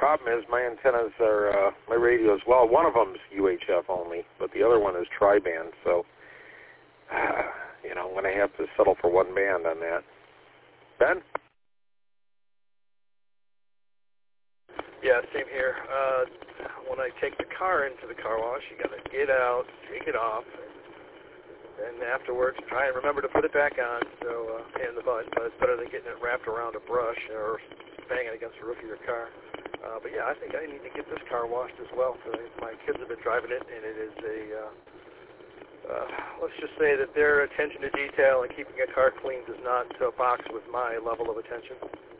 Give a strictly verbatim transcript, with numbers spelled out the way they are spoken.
problem is my antennas are, uh, my radios, well, one of them's U H F only, but the other one is tri-band, so, uh, you know, I'm going to have to settle for one band on that. Ben? Yeah, same here. Uh, when I take the car into the car wash, you got to get out, take it off, and afterwards try and remember to put it back on, so uh, pain in the butt, but it's better than getting it wrapped around a brush or banging against the roof of your car. Uh, but yeah, I think I need to get this car washed as well. So my kids have been driving it, and it is a, uh, uh, let's just say that their attention to detail and keeping a car clean does not uh, box with my level of attention.